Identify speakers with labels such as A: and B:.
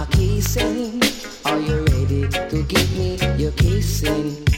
A: kissing. Are you ready to give me your kissing?